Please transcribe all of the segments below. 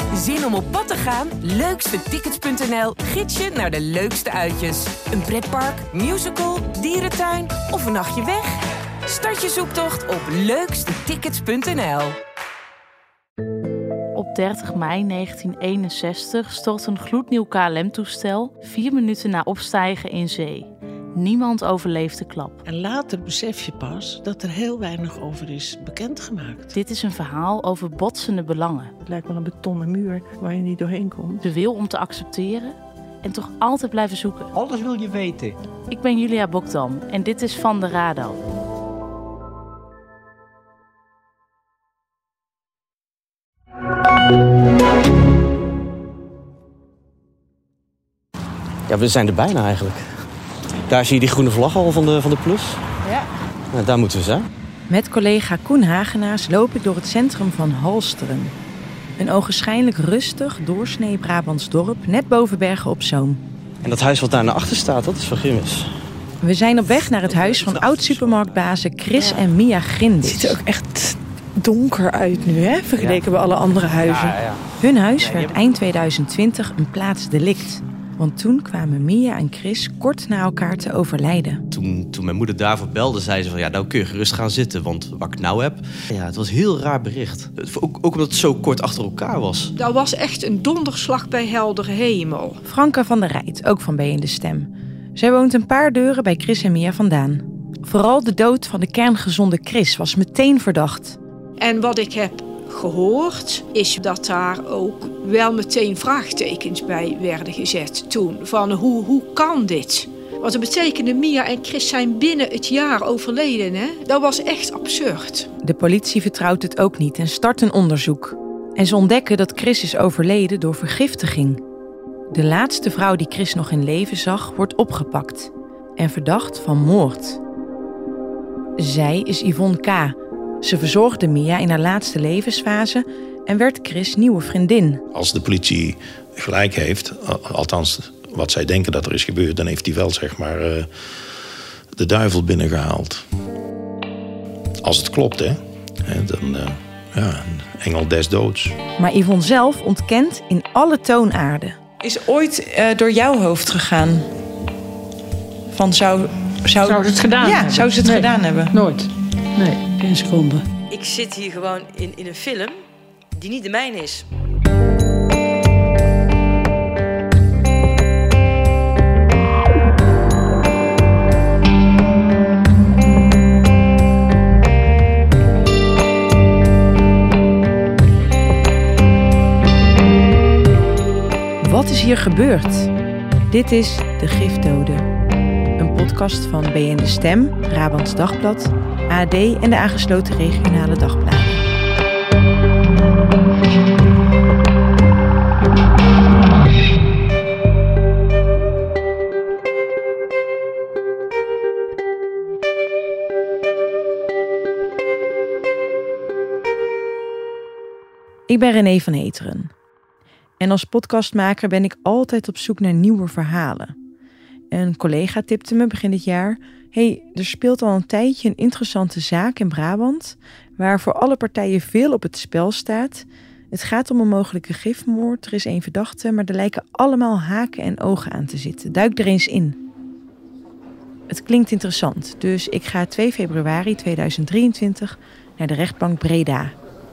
Zin om op pad te gaan? Leukstetickets.nl gids je naar de leukste uitjes. Een pretpark, musical, dierentuin of een nachtje weg? Start je zoektocht op leukstetickets.nl. Op 30 mei 1961 stort een gloednieuw KLM-toestel 4 minuten na opstijgen in zee. Niemand overleeft de klap. En later besef je pas dat er heel weinig over is bekendgemaakt. Dit is een verhaal over botsende belangen. Het lijkt wel een betonnen muur waar je niet doorheen komt. De wil om te accepteren en toch altijd blijven zoeken. Alles wil je weten. Ik ben Julia Bokdam en dit is Van de Radar. Ja, we zijn er bijna eigenlijk. Daar zie je die groene vlag al van de Plus. Ja. Nou, daar moeten we zijn. Met collega Koen Hagenaars loop ik door het centrum van Halsteren. Een ogenschijnlijk rustig, doorsnee Brabants dorp, net boven Bergen op Zoom. En dat huis wat daar naar achter staat, dat is van Grimmis. We zijn op weg naar het huis van oud-supermarktbazen Chris en Mia Grindis. Het ziet er ook echt donker uit nu, hè? Vergeleken bij alle andere huizen. Ja. Hun huis werd eind 2020 een plaatsdelict. Want toen kwamen Mia en Chris kort na elkaar te overlijden. Toen mijn moeder daarvoor belde, zei ze van... ja, nou kun je gerust gaan zitten, want wat ik nou heb... ja, het was een heel raar bericht. Ook omdat het zo kort achter elkaar was. Dat was echt een donderslag bij heldere hemel. Franka van der Rijt, ook van B in de Stem. Zij woont een paar deuren bij Chris en Mia vandaan. Vooral de dood van de kerngezonde Chris was meteen verdacht. En wat ik heb gehoord is dat daar ook wel meteen vraagtekens bij werden gezet toen. Van hoe kan dit? Want dat betekende Mia en Chris zijn binnen het jaar overleden. Hè? Dat was echt absurd. De politie vertrouwt het ook niet en start een onderzoek. En ze ontdekken dat Chris is overleden door vergiftiging. De laatste vrouw die Chris nog in leven zag, wordt opgepakt. En verdacht van moord. Zij is Yvonne K. Ze verzorgde Mia in haar laatste levensfase en werd Chris' nieuwe vriendin. Als de politie gelijk heeft, althans wat zij denken dat er is gebeurd... dan heeft hij wel, zeg maar, de duivel binnengehaald. Als het klopt, hè. Dan, een engel des doods. Maar Yvonne zelf ontkent in alle toonaarden. Is ooit door jouw hoofd gegaan? Van zou ze het gedaan hebben? Ja, zou ze het gedaan hebben? Nooit. Nee, geen seconde. Ik zit hier gewoon in een film die niet de mijne is. Wat is hier gebeurd? Dit is De Giftdode. Een podcast van B in de Stem, Brabants Dagblad, AD en de aangesloten regionale dagbladen. Ik ben René van Heteren. En als podcastmaker ben ik altijd op zoek naar nieuwe verhalen. Een collega tipte me begin dit jaar... er speelt al een tijdje een interessante zaak in Brabant... waar voor alle partijen veel op het spel staat. Het gaat om een mogelijke gifmoord, er is 1 verdachte... maar er lijken allemaal haken en ogen aan te zitten. Duik er eens in. Het klinkt interessant, dus ik ga 2 februari 2023 naar de rechtbank Breda...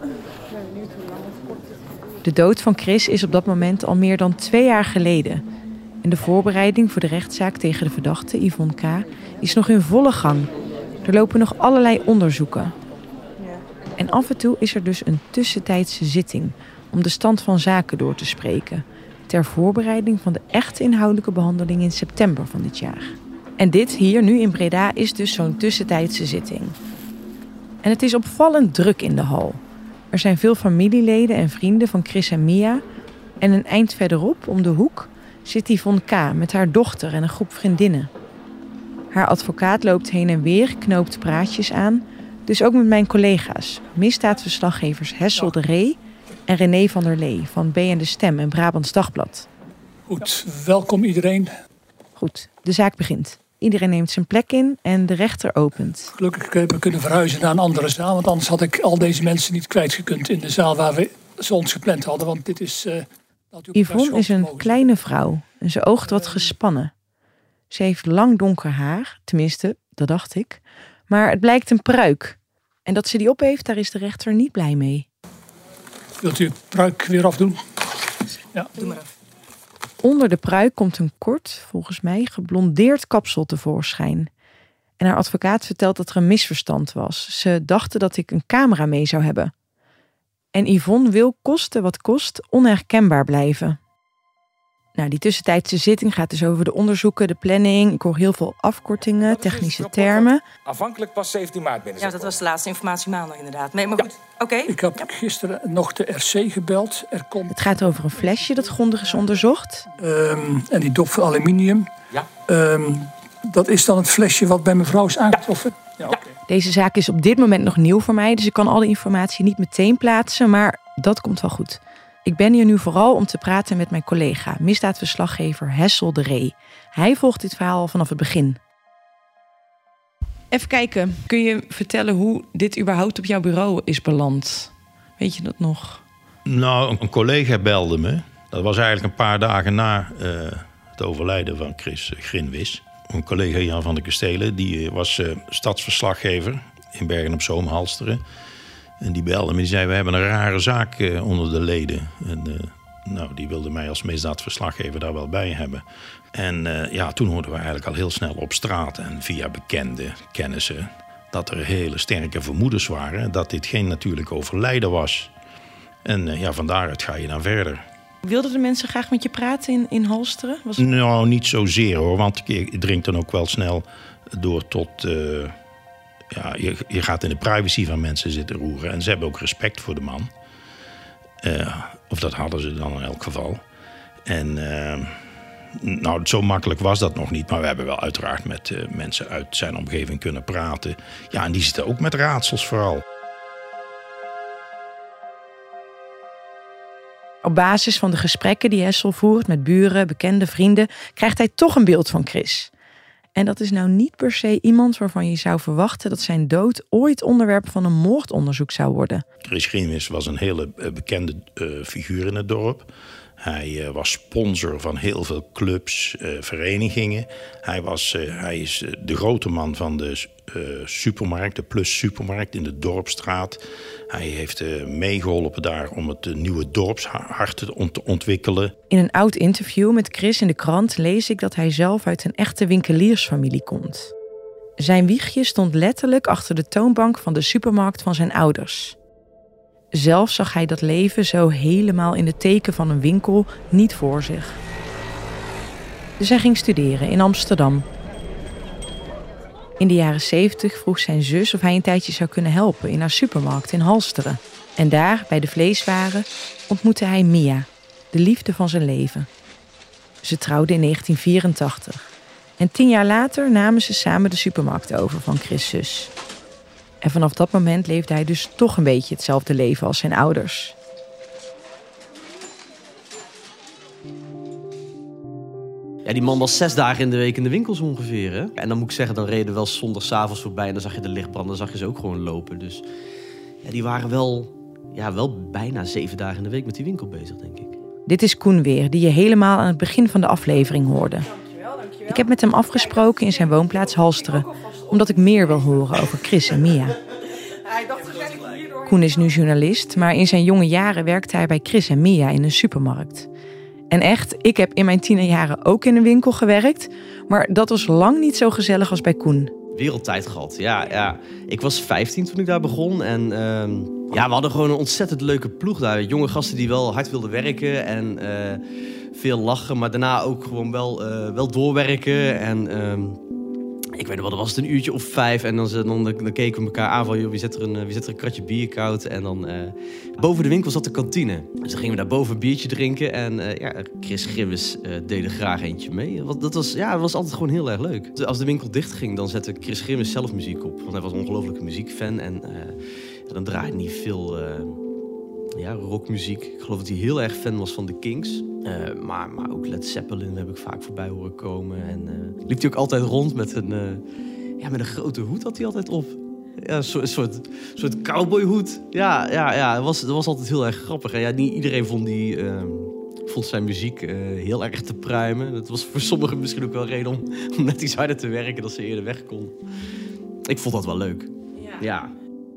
De dood van Chris is op dat moment al meer dan 2 jaar geleden. En de voorbereiding voor de rechtszaak tegen de verdachte, Yvonne K., is nog in volle gang. Er lopen nog allerlei onderzoeken. En af en toe is er dus een tussentijdse zitting om de stand van zaken door te spreken. Ter voorbereiding van de echte inhoudelijke behandeling in september van dit jaar. En dit hier nu in Breda is dus zo'n tussentijdse zitting. En het is opvallend druk in de hal. Er zijn veel familieleden en vrienden van Chris en Mia. En een eind verderop, om de hoek, zit Yvonne K. met haar dochter en een groep vriendinnen. Haar advocaat loopt heen en weer, knoopt praatjes aan. Dus ook met mijn collega's, misdaadverslaggevers Hessel de Ree en René van der Lee van B en de Stem en Brabants Dagblad. Goed, welkom iedereen. Goed, de zaak begint. Iedereen neemt zijn plek in en de rechter opent. Gelukkig hebben we kunnen verhuizen naar een andere zaal, want anders had ik al deze mensen niet kwijtgekund in de zaal waar we ze ons gepland hadden. Want dit is... Yvonne is een kleine vrouw en ze oogt wat gespannen. Ze heeft lang donker haar, tenminste, dat dacht ik. Maar het blijkt een pruik. En dat ze die op heeft, daar is de rechter niet blij mee. Wilt u het pruik weer afdoen? Ja. Doe maar af. Onder de pruik komt een kort, volgens mij, geblondeerd kapsel tevoorschijn. En haar advocaat vertelt dat er een misverstand was. Ze dachten dat ik een camera mee zou hebben. En Yvonne wil, koste wat kost, onherkenbaar blijven. Nou, die tussentijdse zitting gaat dus over de onderzoeken, de planning. Ik hoor heel veel afkortingen, technische termen. Aanvankelijk pas 17 maart binnen. Ja, dat was de laatste informatie maandag inderdaad. Maar goed, oké. Ik heb gisteren nog de RC gebeld. Het gaat over een flesje dat grondig is onderzocht. En die dop van aluminium. Ja. Dat is dan het flesje wat bij mevrouw is aangetroffen? Ja, oké. Deze zaak is op dit moment nog nieuw voor mij, dus ik kan al die informatie niet meteen plaatsen, maar dat komt wel goed. Ik ben hier nu vooral om te praten met mijn collega, misdaadverslaggever Hessel de Ree. Hij volgt dit verhaal vanaf het begin. Even kijken, kun je vertellen hoe dit überhaupt op jouw bureau is beland? Weet je dat nog? Nou, een collega belde me. Dat was eigenlijk een paar dagen na het overlijden van Chris Grinwis. Een collega Jan van der Kastelen, die was stadsverslaggever in Bergen op Zoom, Halsteren. En die belde me, die zei, we hebben een rare zaak onder de leden. En die wilde mij als misdaadverslaggever daar wel bij hebben. En toen hoorden we eigenlijk al heel snel op straat en via bekende kennissen dat er hele sterke vermoedens waren dat dit geen natuurlijk overlijden was. En van daaruit ga je dan verder. Wilden de mensen graag met je praten in Halsteren? Nou, niet zozeer hoor, want je dringt dan ook wel snel door tot... Je gaat in de privacy van mensen zitten roeren. En ze hebben ook respect voor de man. Of dat hadden ze dan in elk geval. En zo makkelijk was dat nog niet. Maar we hebben wel uiteraard met mensen uit zijn omgeving kunnen praten. Ja, en die zitten ook met raadsels vooral. Op basis van de gesprekken die Hessel voert met buren, bekende vrienden, krijgt hij toch een beeld van Chris. En dat is nou niet per se iemand waarvan je zou verwachten dat zijn dood ooit onderwerp van een moordonderzoek zou worden. Chris Grinwis was een hele bekende figuur in het dorp. Hij was sponsor van heel veel clubs, verenigingen. Hij is de grote man van de supermarkt, de Plus Supermarkt in de Dorpsstraat. Hij heeft meegeholpen daar om het nieuwe dorpshart te ontwikkelen. In een oud interview met Chris in de krant lees ik dat hij zelf uit een echte winkeliersfamilie komt. Zijn wiegje stond letterlijk achter de toonbank van de supermarkt van zijn ouders. Zelf zag hij dat leven zo helemaal in het teken van een winkel niet voor zich. Dus hij ging studeren in Amsterdam. In de jaren 70 vroeg zijn zus of hij een tijdje zou kunnen helpen in haar supermarkt in Halsteren. En daar, bij de vleeswaren, ontmoette hij Mia, de liefde van zijn leven. Ze trouwden in 1984. En 10 jaar later namen ze samen de supermarkt over van Chris' zus. En vanaf dat moment leefde hij dus toch een beetje hetzelfde leven als zijn ouders. Ja, die man was 6 dagen in de week in de winkels ongeveer. Hè? En dan moet ik zeggen, dan reden we wel zondagsavonds voorbij en dan zag je de lichtbranden, dan zag je ze ook gewoon lopen. Dus ja, die waren wel bijna 7 dagen in de week met die winkel bezig, denk ik. Dit is Koen weer, die je helemaal aan het begin van de aflevering hoorde. Dankjewel. Ik heb met hem afgesproken in zijn woonplaats Halsteren, omdat ik meer wil horen over Chris en Mia. Koen is nu journalist, maar in zijn jonge jaren werkte hij bij Chris en Mia in een supermarkt. En echt, ik heb in mijn tienerjaren ook in een winkel gewerkt, maar dat was lang niet zo gezellig als bij Koen. Wereldtijd gehad, ja. Ik was 15 toen ik daar begon en we hadden gewoon een ontzettend leuke ploeg daar. Jonge gasten die wel hard wilden werken en veel lachen, maar daarna ook gewoon wel doorwerken. En ik weet nog wel, dan was het een uurtje of 5 en dan keken we elkaar aan van, joh, wie zet er een kratje bier koud? En dan boven de winkel zat de kantine. Dus dan gingen we daar boven een biertje drinken en Chris Grinwis deed er graag eentje mee. Dat was altijd gewoon heel erg leuk. Als de winkel dicht ging, dan zette Chris Grinwis zelf muziek op. Want hij was een ongelofelijke muziekfan en dan draaide hij veel rockmuziek. Ik geloof dat hij heel erg fan was van de Kings. Maar ook Led Zeppelin heb ik vaak voorbij horen komen. En liep hij ook altijd rond met een grote hoed had hij altijd op. een soort cowboyhoed. Ja, dat was altijd heel erg grappig. En ja, niet iedereen vond zijn muziek heel erg te pruimen. Dat was voor sommigen misschien ook wel reden om net iets harder te werken, dat ze eerder weg kon. Ik vond dat wel leuk. Ja.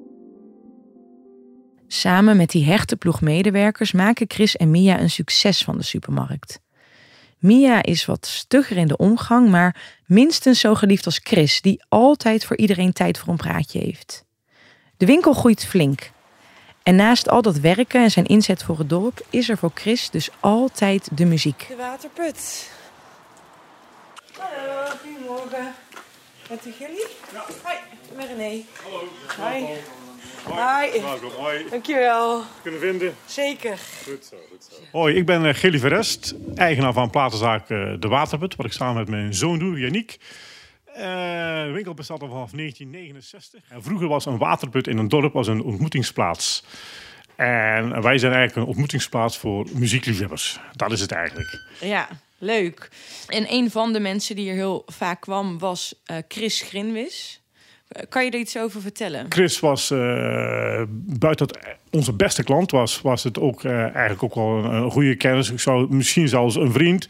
Samen met die hechte ploeg medewerkers maken Chris en Mia een succes van de supermarkt. Mia is wat stugger in de omgang, maar minstens zo geliefd als Chris, die altijd voor iedereen tijd voor een praatje heeft. De winkel groeit flink. En naast al dat werken en zijn inzet voor het dorp is er voor Chris dus altijd de muziek. De waterput. Hallo, goedemorgen. Met u jullie? Ja. Hoi, ik ben René. Hallo. Hoi. Hoi. Welkom, hoi. Dankjewel. Kunnen vinden? Zeker. Goed zo. Hoi, ik ben Gilly Verest, eigenaar van platenzaak De Waterput, wat ik samen met mijn zoon doe, Yannick. De winkel bestaat al vanaf 1969. En vroeger was een waterput in een dorp als een ontmoetingsplaats. En wij zijn eigenlijk een ontmoetingsplaats voor muziekliefhebbers. Dat is het eigenlijk. Ja, leuk. En een van de mensen die hier heel vaak kwam was Chris Grinwis. Kan je er iets over vertellen? Chris was buiten onze beste klant was het ook eigenlijk ook wel een goede kennis. Ik zou misschien zelfs een vriend.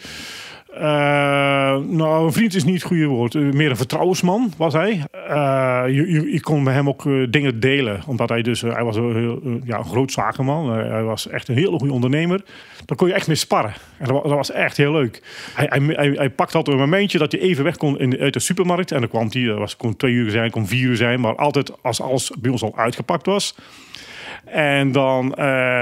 Een vriend is niet het goede woord. Meer een vertrouwensman was hij. Je kon met hem ook dingen delen. Omdat hij was een groot zakenman. Hij was echt een hele goede ondernemer. Daar kon je echt mee sparren. En dat was echt heel leuk. Hij pakte altijd een momentje dat hij even weg kon uit de supermarkt. En dan kwam hij. Dat kon 2 uur zijn, kon 4 uur zijn. Maar altijd als alles bij ons al uitgepakt was. En dan...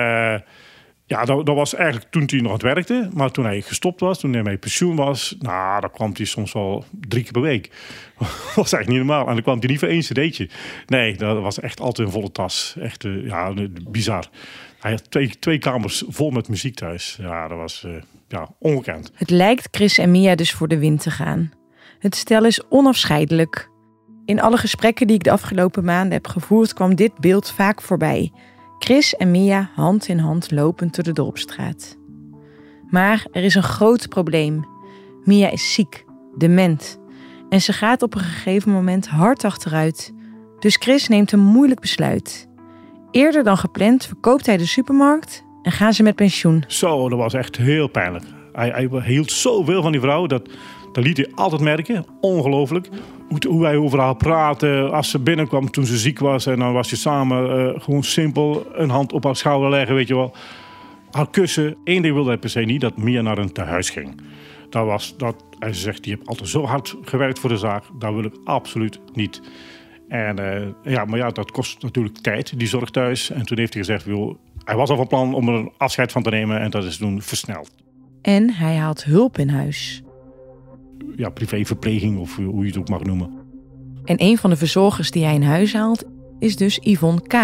dat was eigenlijk toen hij nog aan het werkte. Maar toen hij gestopt was, toen hij met pensioen was... dan kwam hij soms wel 3 keer per week. Dat was eigenlijk niet normaal. En dan kwam hij niet voor 1 cd'tje. Nee, dat was echt altijd een volle tas. Echt bizar. Hij had 2 kamers vol met muziek thuis. Ja, dat was ongekend. Het lijkt Chris en Mia dus voor de wind te gaan. Het stel is onafscheidelijk. In alle gesprekken die ik de afgelopen maanden heb gevoerd... kwam dit beeld vaak voorbij... Chris en Mia hand in hand lopend door de dorpsstraat. Maar er is een groot probleem. Mia is ziek, dement. En ze gaat op een gegeven moment hard achteruit. Dus Chris neemt een moeilijk besluit. Eerder dan gepland verkoopt hij de supermarkt en gaan ze met pensioen. Zo, dat was echt heel pijnlijk. Hij hield zoveel van die vrouw, dat liet hij altijd merken. Ongelooflijk. Hoe hij over haar praatte als ze binnenkwam toen ze ziek was. En dan was je samen gewoon simpel een hand op haar schouder leggen, weet je wel. Haar kussen. Eén ding wilde hij per se niet, dat Mia naar een tehuis ging. Hij zegt, je hebt altijd zo hard gewerkt voor de zaak. Dat wil ik absoluut niet. En dat kost natuurlijk tijd, die zorg thuis. En toen heeft hij gezegd, hij was al van plan om er een afscheid van te nemen. En dat is toen versneld. En hij haalt hulp in huis. Ja, privéverpleging of hoe je het ook mag noemen. En een van de verzorgers die hij in huis haalt is dus Yvonne K.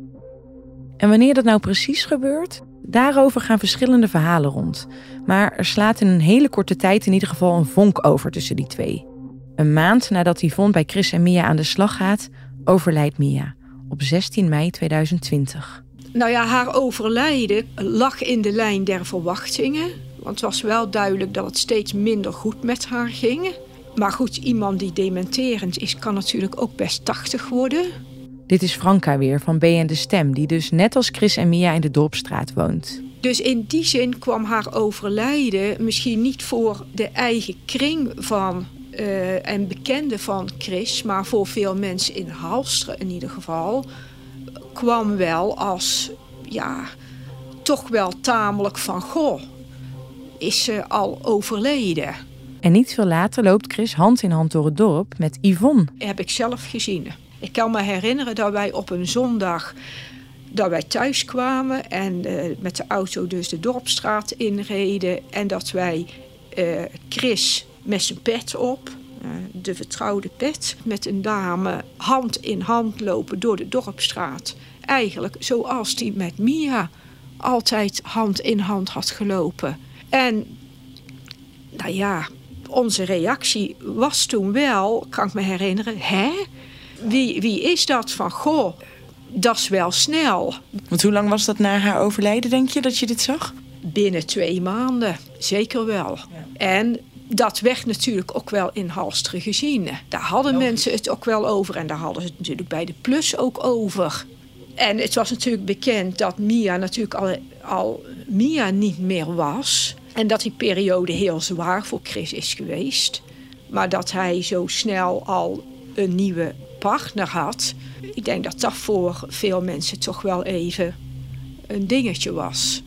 En wanneer dat nou precies gebeurt, daarover gaan verschillende verhalen rond. Maar er slaat in een hele korte tijd in ieder geval een vonk over tussen die twee. Een maand nadat Yvonne bij Chris en Mia aan de slag gaat, overlijdt Mia op 16 mei 2020. Nou ja, haar overlijden lag in de lijn der verwachtingen. Want het was wel duidelijk dat het steeds minder goed met haar ging. Maar goed, iemand die dementerend is, kan natuurlijk ook best 80 worden. Dit is Franka weer van BN De Stem, die dus net als Chris en Mia in de Dorpsstraat woont. Dus in die zin kwam haar overlijden misschien niet voor de eigen kring van en bekenden van Chris, maar voor veel mensen in Halsteren in ieder geval, kwam wel als, toch wel tamelijk van, goh, is ze al overleden. En niet veel later loopt Chris hand in hand door het dorp met Yvonne. Heb ik zelf gezien. Ik kan me herinneren dat wij op een zondag dat wij thuis kwamen en met de auto dus de Dorpsstraat inreden. En dat wij Chris met zijn pet op, de vertrouwde pet, met een dame hand in hand lopen door de Dorpsstraat. Eigenlijk zoals die met Mia altijd hand in hand had gelopen. En onze reactie was toen wel, kan ik me herinneren, Wie is dat van, goh, dat is wel snel. Want hoe lang was dat na haar overlijden, denk je, dat je dit zag? Binnen 2 maanden, zeker wel. Ja. En dat werd natuurlijk ook wel in Halsteren gezien. Daar hadden mensen het ook wel over. En daar hadden ze het natuurlijk bij de Plus ook over. En het was natuurlijk bekend dat Mia natuurlijk al Mia niet meer was. En dat die periode heel zwaar voor Chris is geweest. Maar dat hij zo snel al een nieuwe partner had. Ik denk dat dat voor veel mensen toch wel even een dingetje was.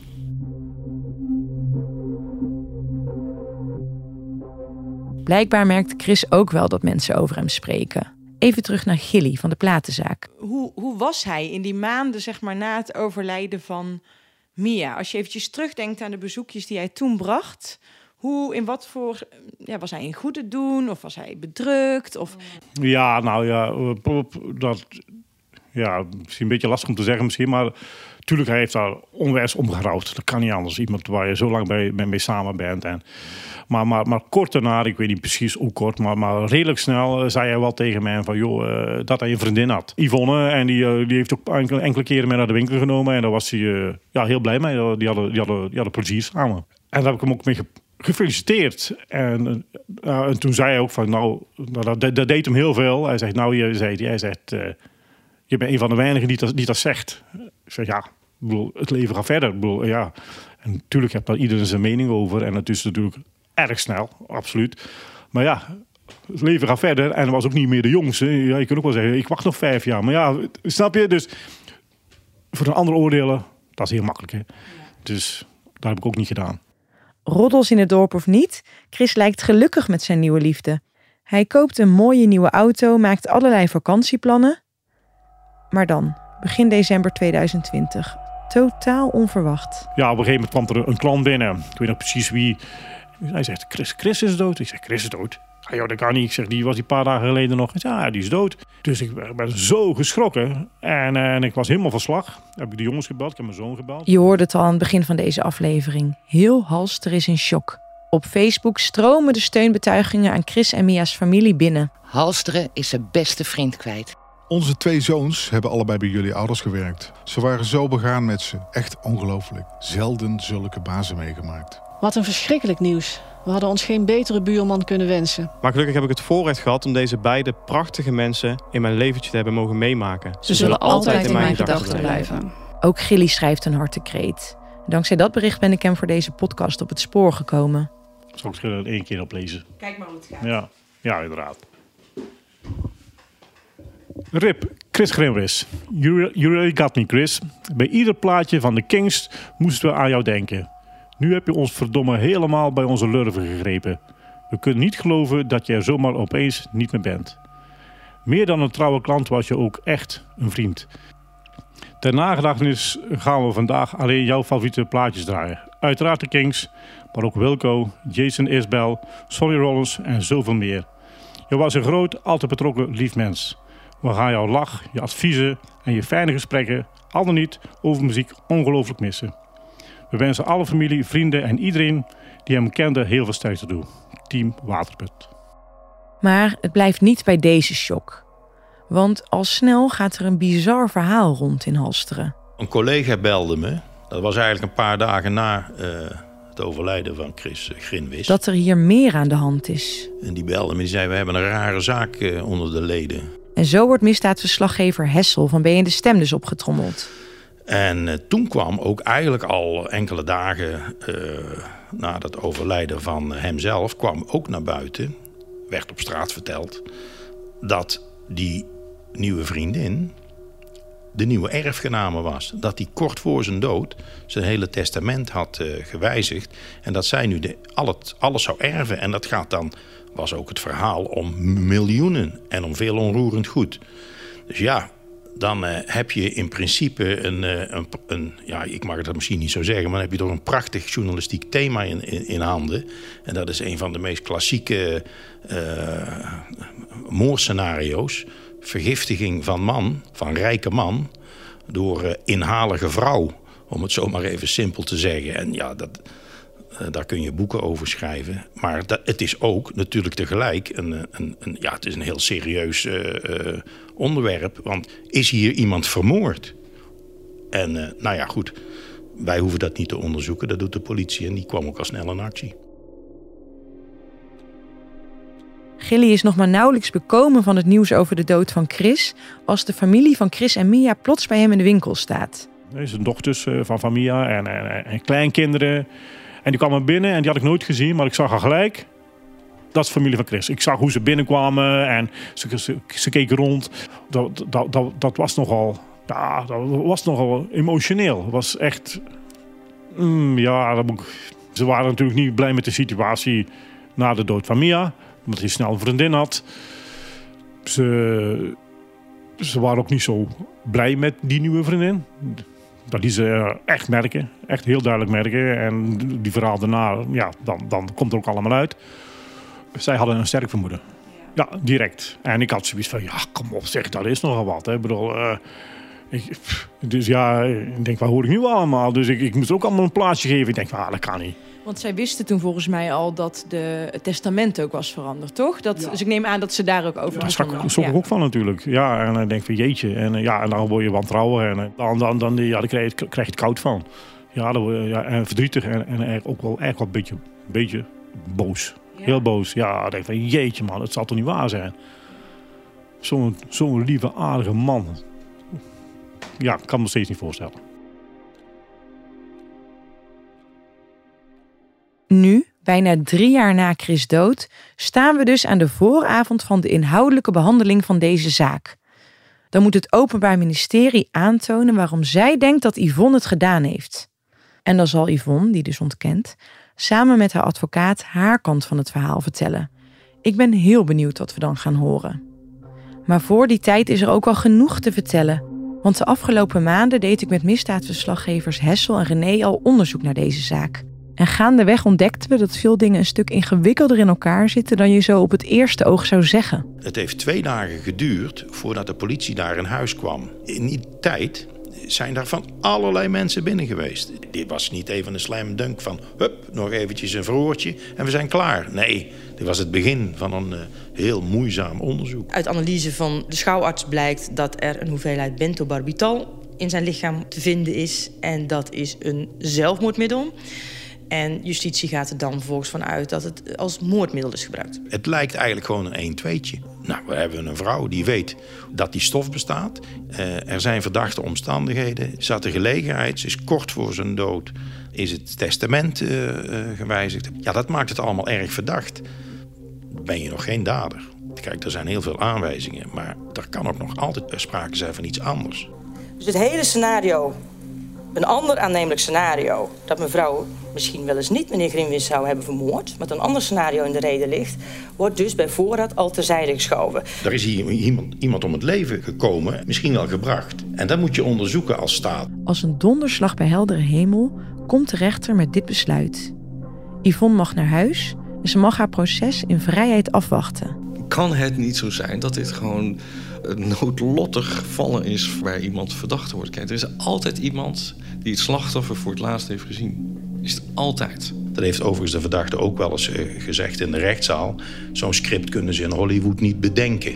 Blijkbaar merkte Chris ook wel dat mensen over hem spreken. Even terug naar Gilly van de platenzaak. Hoe was hij in die maanden, zeg maar, na het overlijden van Mia? Als je eventjes terugdenkt aan de bezoekjes die hij toen bracht. In wat voor... Ja, was hij in goede doen? Of was hij bedrukt? Of... Ja, nou ja, dat... Ja, misschien een beetje lastig om te zeggen misschien, maar... Tuurlijk, hij heeft daar onwijs omgerouwd. Dat kan niet anders. Iemand waar je zo lang mee samen bent. Maar kort daarna, ik weet niet precies hoe kort... maar redelijk snel zei hij wel tegen mij van... joh, dat hij een vriendin had. Yvonne, en die heeft ook enkele keren mee naar de winkel genomen. En daar was hij heel blij mee. Die hadden plezier samen. En daar heb ik hem ook mee gefeliciteerd. En toen zei hij ook van... Nou, dat deed hem heel veel. Hij zegt, je bent een van de weinigen die dat zegt. Ik zeg, ja, het leven gaat verder. Ja. En natuurlijk heeft daar iedereen zijn mening over. En het is natuurlijk erg snel, absoluut. Maar ja, het leven gaat verder. En hij was ook niet meer de jongste. Ja, je kunt ook wel zeggen, ik wacht nog 5 jaar. Maar ja, snap je? Dus voor een ander oordelen, dat is heel makkelijk. Hè? Dus dat heb ik ook niet gedaan. Roddels in het dorp of niet, Chris lijkt gelukkig met zijn nieuwe liefde. Hij koopt een mooie nieuwe auto, maakt allerlei vakantieplannen... Maar dan, begin december 2020, totaal onverwacht. Ja, op een gegeven moment kwam er een klant binnen. Ik weet nog precies wie. Hij zegt, Chris is dood. Ik zeg, Chris is dood? Ah, joh, dat kan niet. Ik zeg, die was die paar dagen geleden nog. Ik zeg, ja, die is dood. Dus ik ben zo geschrokken. En ik was helemaal van slag. Heb ik de jongens gebeld, ik heb mijn zoon gebeld. Je hoorde het al aan het begin van deze aflevering. Heel Halster is in shock. Op Facebook stromen de steunbetuigingen aan Chris en Mia's familie binnen. Halsteren is zijn beste vriend kwijt. Onze 2 zoons hebben allebei bij jullie ouders gewerkt. Ze waren zo begaan met ze. Echt ongelooflijk. Zelden zulke bazen meegemaakt. Wat een verschrikkelijk nieuws. We hadden ons geen betere buurman kunnen wensen. Maar gelukkig heb ik het voorrecht gehad om deze beide prachtige mensen in mijn leventje te hebben mogen meemaken. Ze zullen altijd in mijn gedachten blijven. Ook Gilly schrijft een hartekreet. Dankzij dat bericht ben ik hem voor deze podcast op het spoor gekomen. Zal ik het 1 keer oplezen? Kijk maar hoe het gaat. Ja, inderdaad. Rip, Chris Grimris. You really got me, Chris. Bij ieder plaatje van de Kings moesten we aan jou denken. Nu heb je ons verdomme helemaal bij onze lurven gegrepen. We kunnen niet geloven dat je er zomaar opeens niet meer bent. Meer dan een trouwe klant was je ook echt een vriend. Ter nagedachtenis gaan we vandaag alleen jouw favoriete plaatjes draaien. Uiteraard de Kings, maar ook Wilco, Jason Isbell, Sonny Rollins en zoveel meer. Je was een groot, altijd betrokken, lief mens. We gaan jouw lach, je adviezen en je fijne gesprekken, al dan niet over muziek, ongelooflijk missen. We wensen alle familie, vrienden en iedereen die hem kende heel veel sterkte toe. Team Waterput. Maar het blijft niet bij deze shock. Want al snel gaat er een bizar verhaal rond in Halsteren. Een collega belde me. Dat was eigenlijk een paar dagen na het overlijden van Chris Grinwis. Dat er hier meer aan de hand is. En die belde me, die zei, we hebben een rare zaak onder de leden. En zo wordt misdaadverslaggever Hessel van BN De Stem dus opgetrommeld. En toen kwam ook eigenlijk al enkele dagen na het overlijden van hemzelf... kwam ook naar buiten, werd op straat verteld... dat die nieuwe vriendin de nieuwe erfgename was. Dat hij kort voor zijn dood zijn hele testament had gewijzigd... en dat zij nu alles zou erven. En dat gaat dan, was ook het verhaal om miljoenen en om veel onroerend goed. Dus ja... dan heb je in principe ik mag het misschien niet zo zeggen... maar dan heb je toch een prachtig journalistiek thema in handen. En dat is een van de meest klassieke moordscenario's. Vergiftiging van rijke man... door inhalige vrouw, om het zo maar even simpel te zeggen. En ja, daar kun je boeken over schrijven. Maar het is ook natuurlijk tegelijk het is een heel serieus onderwerp. Want is hier iemand vermoord? En goed, wij hoeven dat niet te onderzoeken. Dat doet de politie en die kwam ook al snel in actie. Gilly is nog maar nauwelijks bekomen van het nieuws over de dood van Chris, als de familie van Chris en Mia plots bij hem in de winkel staat. Zijn dochters van Mia en kleinkinderen. En die kwamen binnen en die had ik nooit gezien, maar ik zag haar gelijk. Dat is de familie van Chris. Ik zag hoe ze binnenkwamen en ze keken rond. Dat was nogal, emotioneel. Het was echt, ze waren natuurlijk niet blij met de situatie na de dood van Mia, omdat hij snel een vriendin had. Ze waren ook niet zo blij met die nieuwe vriendin. Dat die ze echt merken, echt heel duidelijk merken. En die verhaal daarna, dan komt het ook allemaal uit. Zij hadden een sterk vermoeden. Ja, direct. En ik had zoiets van, kom op zeg, dat is nogal wat. Hè. Ik bedoel, ik denk, waar hoor ik nu allemaal? Dus ik moest ook allemaal een plaatsje geven. Ik denk, dat kan niet. Want zij wisten toen volgens mij al dat het testament ook was veranderd, toch? Dus ik neem aan dat ze daar ook over begonnen. Daar schrok ik ook van natuurlijk. Ja, en dan denk ik van jeetje. En dan word je wantrouwen. En dan krijg je het koud van. Ja, en verdrietig. En ook wel echt wel een beetje boos. Ja. Heel boos. Ja, dan denk ik van jeetje man, het zal toch niet waar zijn. Zo'n lieve, aardige man. Ja, ik kan me steeds niet voorstellen. Nu, bijna 3 jaar na Chris' dood, staan we dus aan de vooravond van de inhoudelijke behandeling van deze zaak. Dan moet het Openbaar Ministerie aantonen waarom zij denkt dat Yvonne het gedaan heeft. En dan zal Yvonne, die dus ontkent, samen met haar advocaat haar kant van het verhaal vertellen. Ik ben heel benieuwd wat we dan gaan horen. Maar voor die tijd is er ook al genoeg te vertellen. Want de afgelopen maanden deed ik met misdaadverslaggevers Hessel en René al onderzoek naar deze zaak. En gaandeweg ontdekten we dat veel dingen een stuk ingewikkelder in elkaar zitten dan je zo op het eerste oog zou zeggen. Het heeft 2 dagen geduurd voordat de politie daar in huis kwam. In die tijd zijn daar van allerlei mensen binnen geweest. Dit was niet even een slam dunk van, nog eventjes een verhoortje en we zijn klaar. Nee, dit was het begin van een heel moeizaam onderzoek. Uit analyse van de schouwarts blijkt dat er een hoeveelheid bentobarbital in zijn lichaam te vinden is. En dat is een zelfmoordmiddel. En justitie gaat er dan vervolgens van uit dat het als moordmiddel is gebruikt. Het lijkt eigenlijk gewoon een 1-2'tje. Nou, we hebben een vrouw die weet dat die stof bestaat. Er zijn verdachte omstandigheden. Ze had de gelegenheid, ze is kort voor zijn dood. Is het testament gewijzigd. Ja, dat maakt het allemaal erg verdacht. Ben je nog geen dader. Kijk, er zijn heel veel aanwijzingen. Maar er kan ook nog altijd sprake zijn van iets anders. Dus het hele scenario, een ander aannemelijk scenario, dat mevrouw misschien wel eens niet meneer Grimwis zou hebben vermoord, maar een ander scenario in de reden ligt, wordt dus bij voorraad al terzijde geschoven. Er is hier iemand om het leven gekomen, misschien wel gebracht. En dat moet je onderzoeken als staat. Als een donderslag bij heldere hemel komt de rechter met dit besluit. Yvonne mag naar huis en ze mag haar proces in vrijheid afwachten. Kan het niet zo zijn dat dit gewoon een noodlottig gevallen is waar iemand verdacht wordt? Kijk, er is altijd iemand die het slachtoffer voor het laatst heeft gezien. Is het altijd. Dat heeft overigens de verdachte ook wel eens gezegd in de rechtszaal. Zo'n script kunnen ze in Hollywood niet bedenken.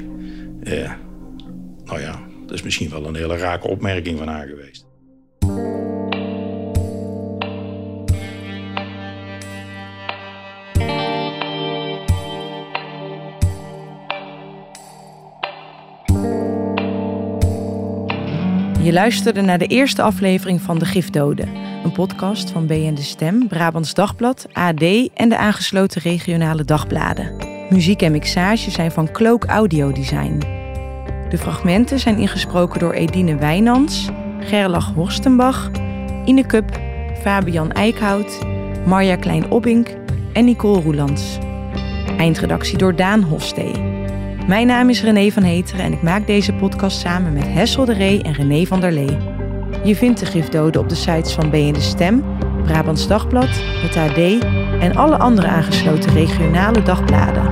Nou ja, dat is misschien wel een hele rake opmerking van haar geweest. Je luisterde naar de eerste aflevering van De Gifdoden. Een podcast van BN De Stem, Brabants Dagblad, AD en de aangesloten regionale dagbladen. Muziek en mixage zijn van Cloak Audio Design. De fragmenten zijn ingesproken door Edine Wijnands, Gerlach Horstenbach, Ine Kup, Fabian Eickhout, Marja Klein-Obbink en Nicole Roelands. Eindredactie door Daan Hofstee. Mijn naam is René van Heteren en ik maak deze podcast samen met Hessel de Ree en René van der Lee. Je vindt De Gifdoden op de sites van BN De Stem, Brabants Dagblad, het AD en alle andere aangesloten regionale dagbladen.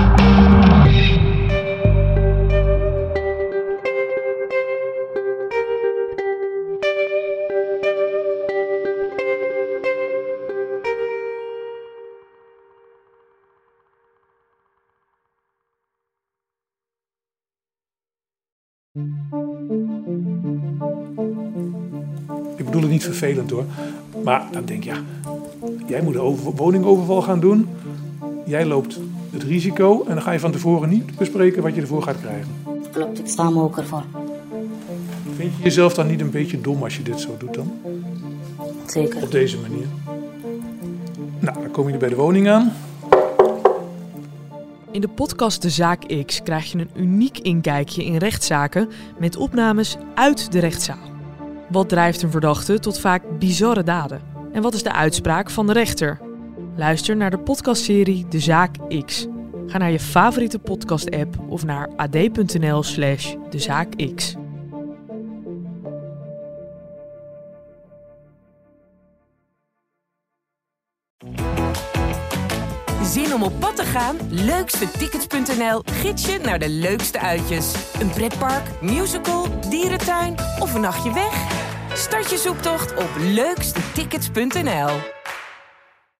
Ik bedoel het niet vervelend hoor. Maar dan denk je, jij moet een woningoverval gaan doen. Jij loopt het risico en dan ga je van tevoren niet bespreken wat je ervoor gaat krijgen. Klopt, ik sta me ook ervoor. Vind je jezelf dan niet een beetje dom als je dit zo doet dan? Zeker. Op deze manier. Nou, dan kom je bij de woning aan. In de podcast De Zaak X krijg je een uniek inkijkje in rechtszaken met opnames uit de rechtszaal. Wat drijft een verdachte tot vaak bizarre daden? En wat is de uitspraak van de rechter? Luister naar de podcastserie De Zaak X. Ga naar je favoriete podcast-app of naar ad.nl/dezaakx. Zin om op pad te gaan? Leukstetickets.nl gids je naar de leukste uitjes. Een pretpark, musical, dierentuin of een nachtje weg? Start je zoektocht op leukstetickets.nl.